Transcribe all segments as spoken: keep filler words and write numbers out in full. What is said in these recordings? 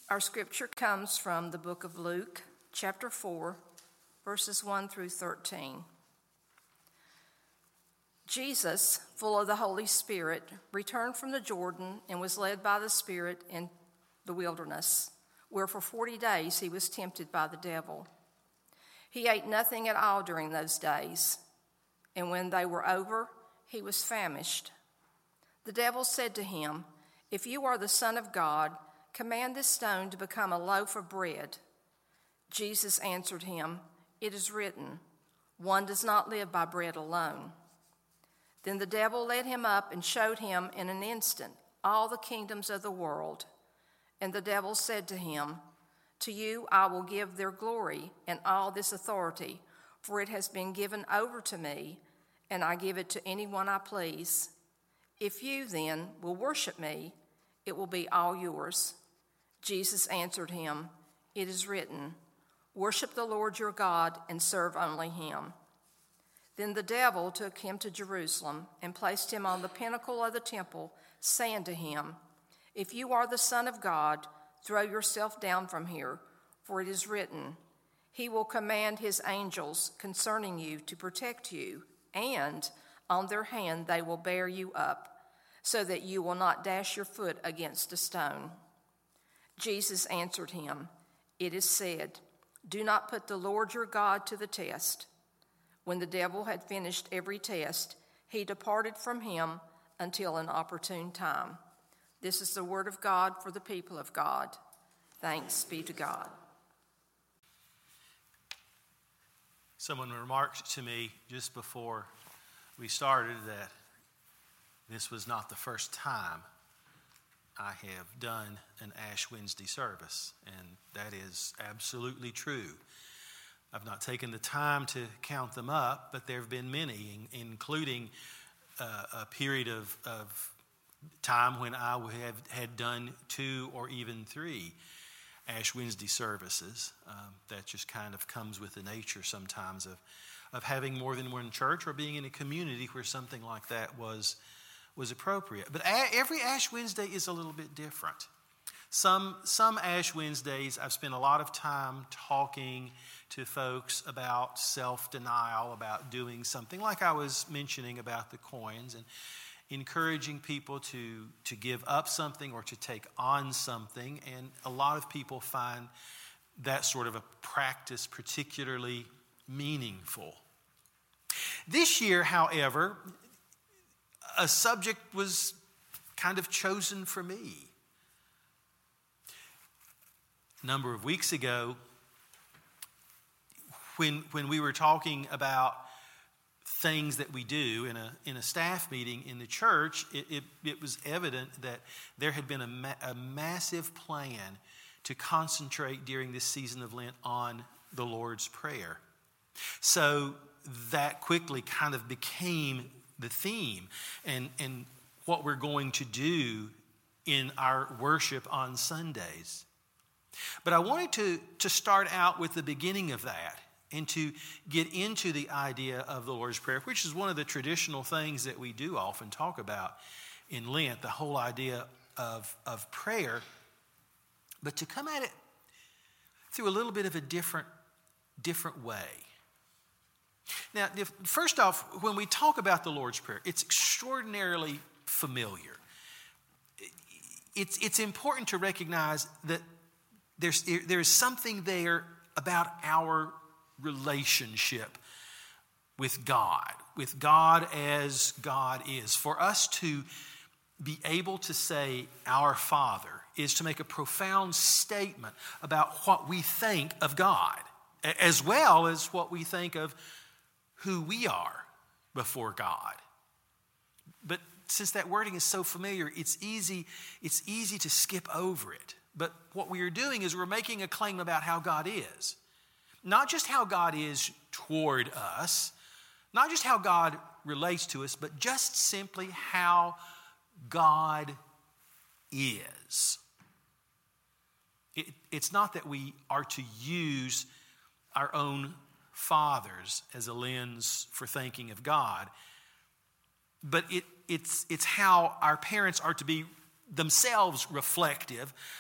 Our scripture comes from the book of Luke, chapter four, verses one through thirteen. Jesus, full of the Holy Spirit, returned from the Jordan and was led by the Spirit in the wilderness, where for forty days he was tempted by the devil. He ate nothing at all during those days, and when they were over, he was famished. The devil said to him, "If you are the Son of God, command this stone to become a loaf of bread." Jesus answered him, "It is written, one does not live by bread alone." Then the devil led him up and showed him in an instant all the kingdoms of the world. And the devil said to him, "To you I will give their glory and all this authority, for it has been given over to me, and I give it to anyone I please. If you then will worship me, it will be all yours." Jesus answered him, "It is written, worship the Lord your God and serve only him." Then the devil took him to Jerusalem and placed him on the pinnacle of the temple, saying to him, "If you are the Son of God, throw yourself down from here, for it is written, he will command his angels concerning you to protect you, and on their hand they will bear you up, so that you will not dash your foot against a stone." Jesus answered him, "It is said, do not put the Lord your God to the test." When the devil had finished every test, he departed from him until an opportune time. This is the word of God for the people of God. Thanks be to God. Someone remarked to me just before we started that this was not the first time I have done an Ash Wednesday service, and that is absolutely true. I've not taken the time to count them up, but there have been many, including uh, a period of, of time when I have had done two or even three Ash Wednesday services. Um, that just kind of comes with the nature sometimes of, of having more than one church or being in a community where something like that was was appropriate. But a- every Ash Wednesday is a little bit different. Some some Ash Wednesdays, I've spent a lot of time talking to folks about self-denial, about doing something like I was mentioning about the coins, and encouraging people to, to give up something or to take on something. And a lot of people find that sort of a practice particularly meaningful. This year, however, a subject was kind of chosen for me. A number of weeks ago, when when we were talking about things that we do in a in a staff meeting in the church, it, it, it was evident that there had been a, ma- a massive plan to concentrate during this season of Lent on the Lord's Prayer. So that quickly kind of became the theme and, and what we're going to do in our worship on Sundays. But I wanted to, to start out with the beginning of that and to get into the idea of the Lord's Prayer, which is one of the traditional things that we do often talk about in Lent, the whole idea of, of prayer, but to come at it through a little bit of a different, different way. Now, if, first off, when we talk about the Lord's Prayer, it's extraordinarily familiar. It's, it's important to recognize that there's, there's something there about our relationship with God, with God as God is. For us to be able to say, "Our Father," is to make a profound statement about what we think of God, as well as what we think of who we are before God. But since that wording is so familiar, it's easy, it's easy to skip over it. But what we are doing is we're making a claim about how God is. Not just how God is toward us, not just how God relates to us, but just simply how God is. It, it's not that we are to use our own fathers as a lens for thinking of God, but it, it's, it's how our parents are to be themselves reflective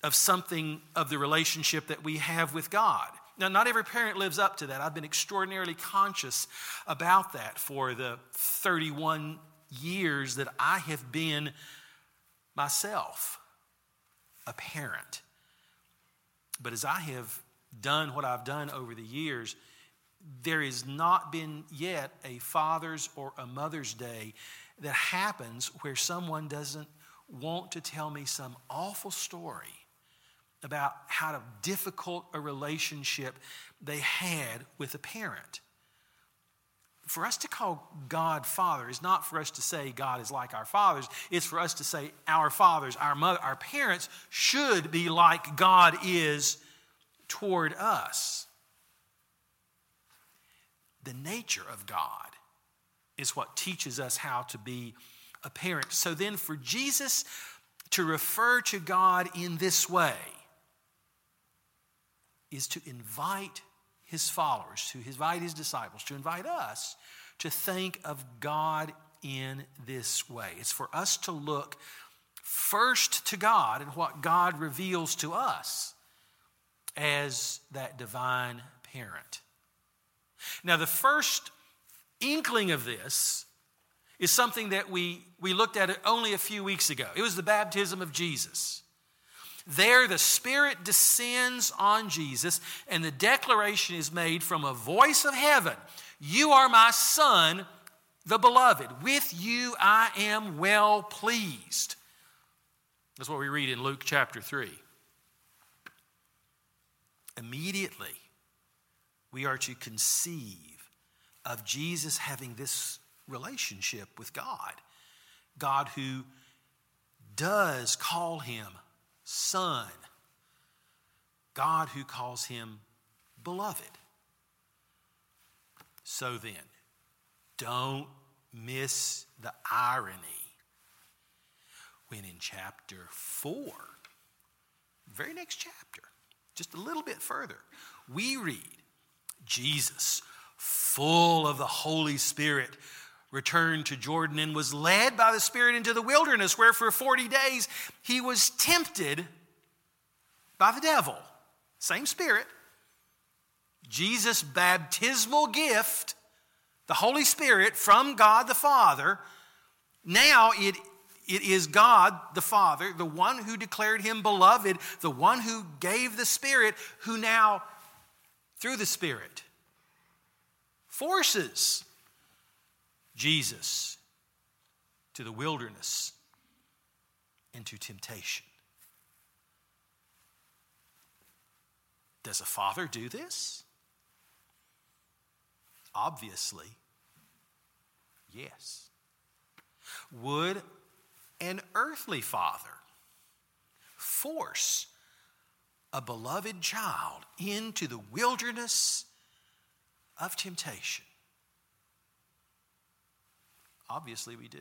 of something of the relationship that we have with God. Now, not every parent lives up to that. I've been extraordinarily conscious about that for the thirty-one years that I have been myself a parent. But as I have done what I've done over the years, there has not been yet a Father's or a Mother's Day that happens where someone doesn't want to tell me some awful story about how difficult a relationship they had with a parent. For us to call God Father is not for us to say God is like our fathers. It's for us to say our fathers, our mother, our parents should be like God is toward us. The nature of God is what teaches us how to be a parent. So then for Jesus to refer to God in this way is to invite his followers, to invite his disciples, to invite us to think of God in this way. It's for us to look first to God and what God reveals to us as that divine parent. Now, the first inkling of this is something that we, we looked at only a few weeks ago. It was the baptism of Jesus. There, the Spirit descends on Jesus, and the declaration is made from a voice of heaven. You are my Son, the beloved. With you I am well pleased. That's what we read in Luke chapter three. Immediately, we are to conceive of Jesus having this relationship with God. God who does call him Son. God who calls him beloved. So then, don't miss the irony when in chapter four, very next chapter, just a little bit further, we read Jesus, full of the Holy Spirit, returned to Jordan and was led by the Spirit into the wilderness, where for forty days he was tempted by the devil. Same Spirit. Jesus' baptismal gift, the Holy Spirit from God the Father. Now it, it is God the Father, the one who declared him beloved, the one who gave the Spirit, who now, through the Spirit, forces Jesus to the wilderness and to temptation. Does a father do this? Obviously, yes. Would an earthly father force a beloved child into the wilderness of temptation? Obviously, we do.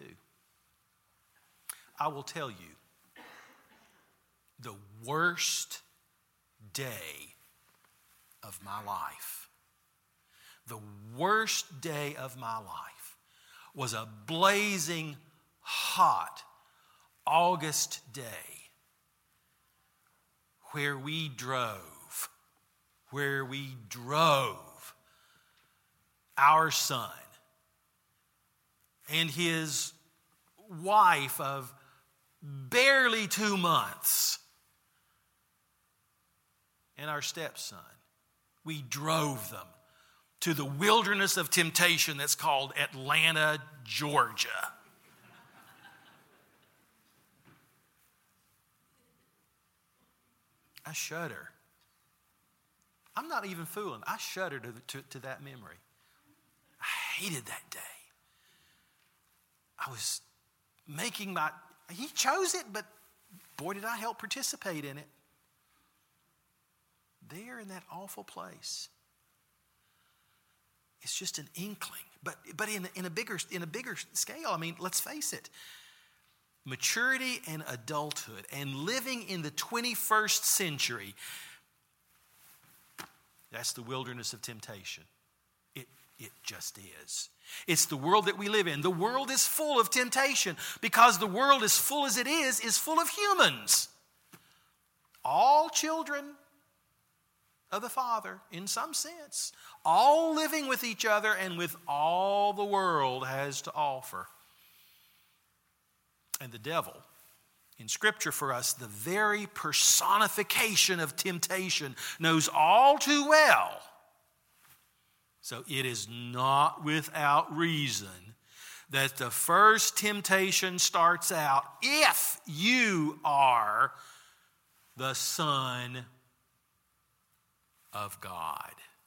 I will tell you, the worst day of my life, the worst day of my life was a blazing hot August day where we drove, where we drove our son and his wife of barely two months and our stepson. We drove them to the wilderness of temptation that's called Atlanta, Georgia. I shudder. I'm not even fooling. I shudder to, to, to that memory. I hated that day. I was making my, he chose it, but boy, did I help participate in it. There in that awful place. It's just an inkling. But, but in, in, a bigger, in a bigger scale, I mean, let's face it. Maturity and adulthood and living in the twenty-first century, that's the wilderness of temptation. It, it just is. It's the world that we live in. The world is full of temptation because the world, as full as it is, is full of humans. all children of the Father, in some sense, all living with each other and with all the world has to offer. And the devil, in Scripture for us, the very personification of temptation, knows all too well. So it is not without reason that the first temptation starts out, if you are the Son of God.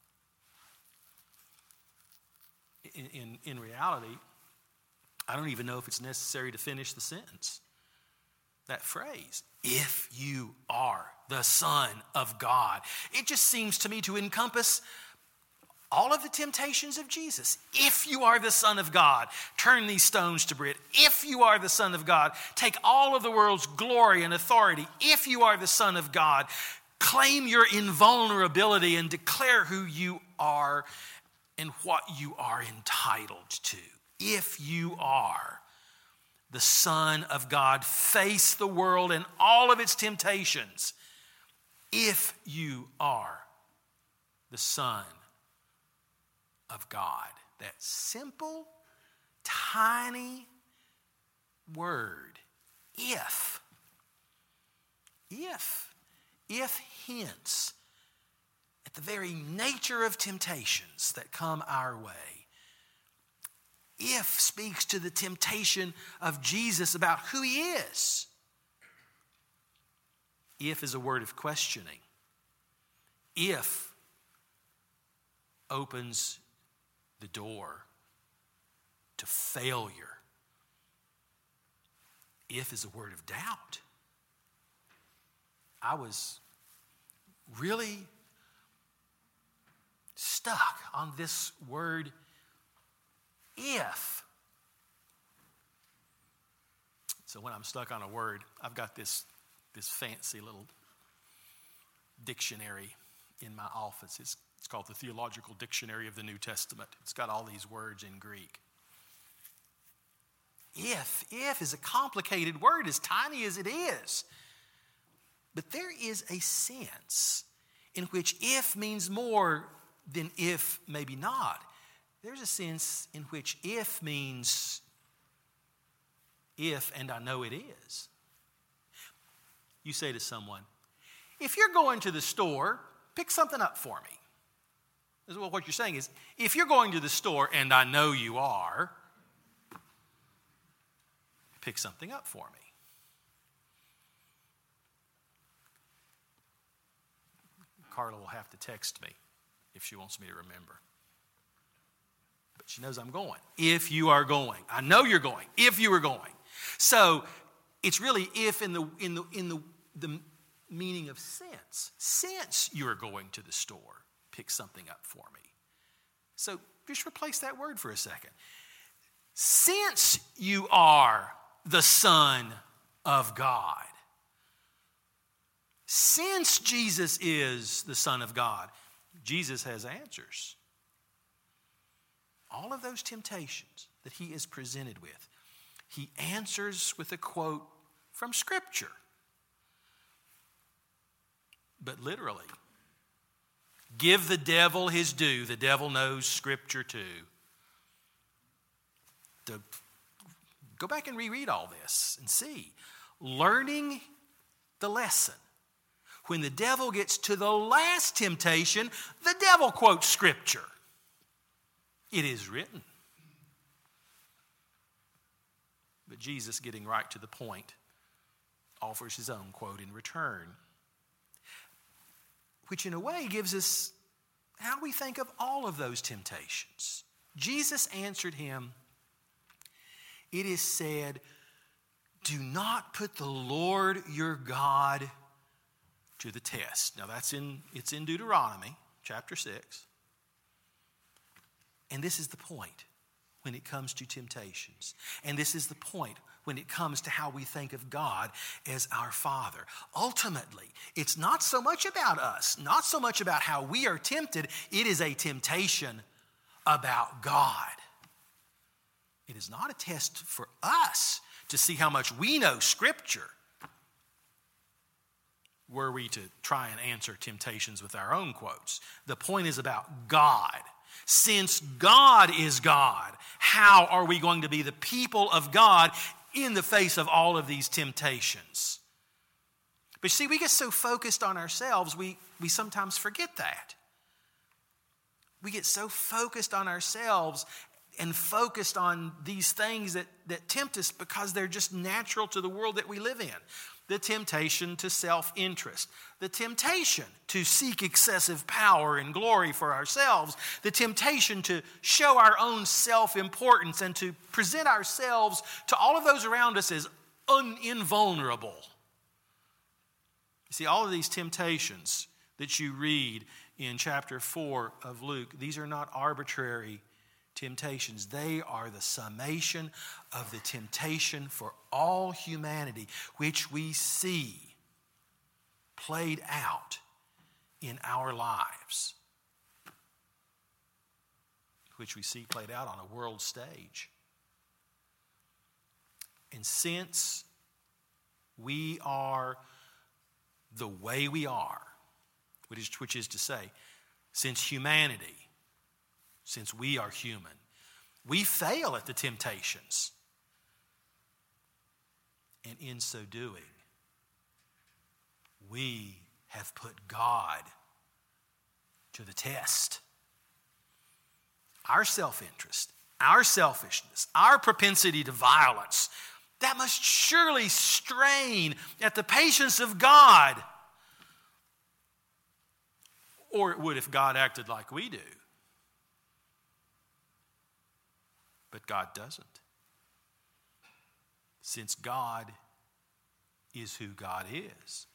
In, in, in reality, I don't even know if it's necessary to finish the sentence. That phrase, if you are the Son of God. It just seems to me to encompass all of the temptations of Jesus. If you are the Son of God, turn these stones to bread. If you are the Son of God, take all of the world's glory and authority. If you are the Son of God, claim your invulnerability and declare who you are and what you are entitled to. If you are the Son of God, face the world and all of its temptations. If you are the Son of God. That simple, tiny word, if. If. If hints at the very nature of temptations that come our way. If speaks to the temptation of Jesus about who he is. If is a word of questioning. If opens the door to failure. If is a word of doubt. I was really stuck on this word if. So when I'm stuck on a word, I've got this, this fancy little dictionary in my office. It's, it's called the Theological Dictionary of the New Testament. It's got all these words in Greek. If, if is a complicated word, as tiny as it is. But there is a sense in which if means more than if maybe not. There's a sense in which if means if, and I know it is. You say to someone, if you're going to the store, pick something up for me. Well, what you're saying is, if you're going to the store, and I know you are, pick something up for me. Carla will have to text me if she wants me to remember. But she knows I'm going. If you are going. I know you're going. If you are going. So it's really if in the in the in the, the meaning of sense. Since you are going to the store, pick something up for me. So just replace that word for a second. Since you are the Son of God. Since Jesus is the Son of God, Jesus has answers. All of those temptations that he is presented with, he answers with a quote from Scripture. But literally, give the devil his due. The devil knows Scripture too. To go back and reread all this and see. Learning the lesson. When the devil gets to the last temptation, the devil quotes Scripture. It is written. But Jesus, getting right to the point, offers his own quote in return, which in a way gives us how we think of all of those temptations. Jesus answered him, it is said, do not put the Lord your God to the test. Now that's in, it's in Deuteronomy chapter six. And this is the point when it comes to temptations. And this is the point when it comes to how we think of God as our Father. Ultimately, it's not so much about us, not so much about how we are tempted. It is a temptation about God. It is not a test for us to see how much we know Scripture. were we to try and answer temptations with our own quotes. The point is about God. Since God is God, how are we going to be the people of God in the face of all of these temptations? But see, we get so focused on ourselves, we, we sometimes forget that. We get so focused on ourselves and focused on these things that, that tempt us because they're just natural to the world that we live in. The temptation to self-interest, the temptation to seek excessive power and glory for ourselves, the temptation to show our own self-importance and to present ourselves to all of those around us as un- invulnerable. You see, all of these temptations that you read in chapter four of Luke, these are not arbitrary temptations. They are the summation of the temptation for all humanity, which we see played out in our lives, which we see played out on a world stage. And since we are the way we are, which is, which is to say, since humanity, since we are human, we fail at the temptations. And in so doing, we have put God to the test. Our self-interest, our selfishness, our propensity to violence, that must surely strain at the patience of God. Or it would if God acted like we do. But God doesn't. Since God is who God is,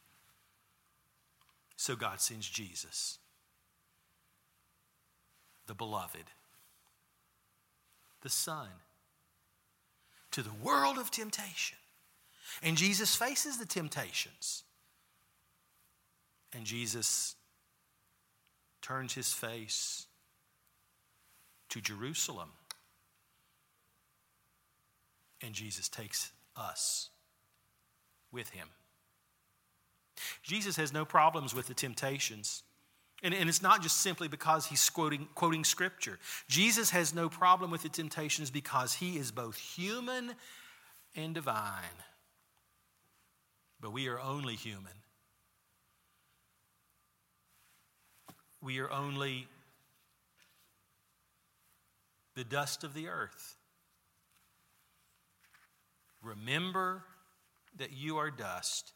so God sends Jesus, the beloved, the Son, to the world of temptation. And Jesus faces the temptations. And Jesus turns his face to Jerusalem. And Jesus takes us with him. Jesus has no problems with the temptations. And, and it's not just simply because he's quoting, quoting Scripture. Jesus has no problem with the temptations because he is both human and divine. But we are only human. We are only the dust of the earth. Remember that you are dust,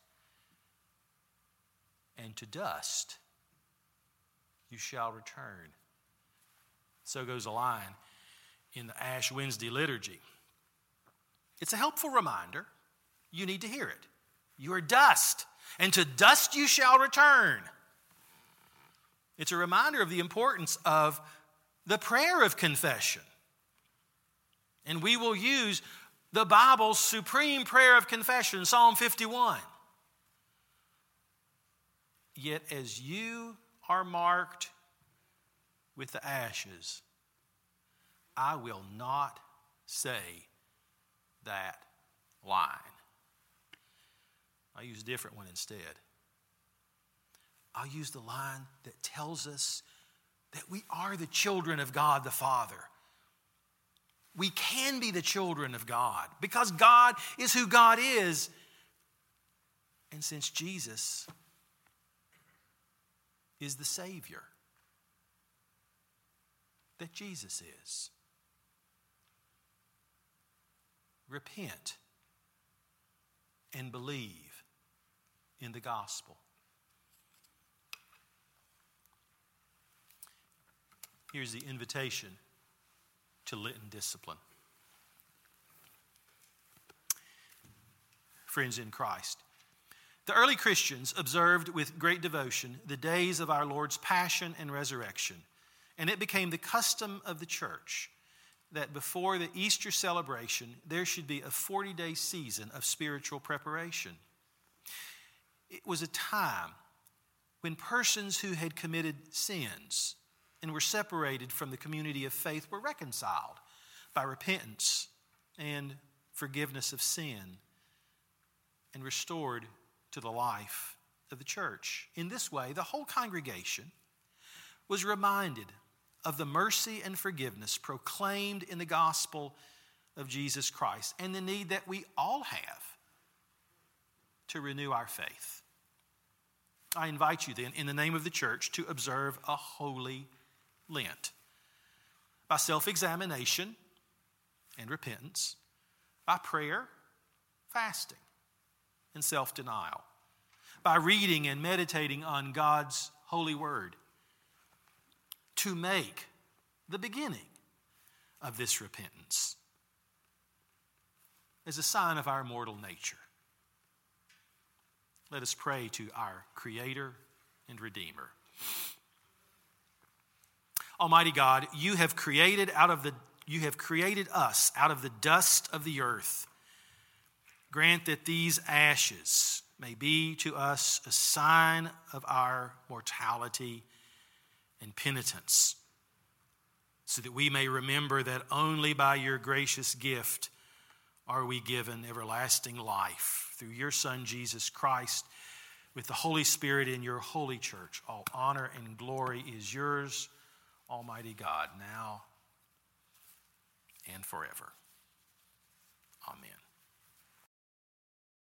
and to dust you shall return. So goes a line in the Ash Wednesday liturgy. It's a helpful reminder. You need to hear it. You are dust, and to dust you shall return. It's a reminder of the importance of the prayer of confession. And we will use the Bible's supreme prayer of confession, Psalm fifty-one. Yet as you are marked with the ashes, I will not say that line. I'll use a different one instead. I'll use the line that tells us that we are the children of God the Father. We can be the children of God because God is who God is. And since Jesus is the Savior that Jesus is, repent and believe in the gospel. Here's the invitation to Lenten discipline. Friends in Christ, the early Christians observed with great devotion the days of our Lord's passion and resurrection, and it became the custom of the church that before the Easter celebration there should be a forty-day season of spiritual preparation. It was a time when persons who had committed sins and were separated from the community of faith were reconciled by repentance and forgiveness of sin and restored to the life of the church. In this way, the whole congregation was reminded of the mercy and forgiveness proclaimed in the gospel of Jesus Christ and the need that we all have to renew our faith. I invite you then, in the name of the church, to observe a holy Lent by self-examination and repentance, by prayer, fasting, and self-denial, by reading and meditating on God's holy word, to make the beginning of this repentance as a sign of our mortal nature. Let us pray to our Creator and Redeemer. Almighty God, you have created out of the you have created us out of the dust of the earth. Grant that these ashes may be to us a sign of our mortality and penitence, so that we may remember that only by your gracious gift are we given everlasting life through your Son, Jesus Christ, with the Holy Spirit in your holy church. All honor and glory is yours, Almighty God, now and forever. Amen.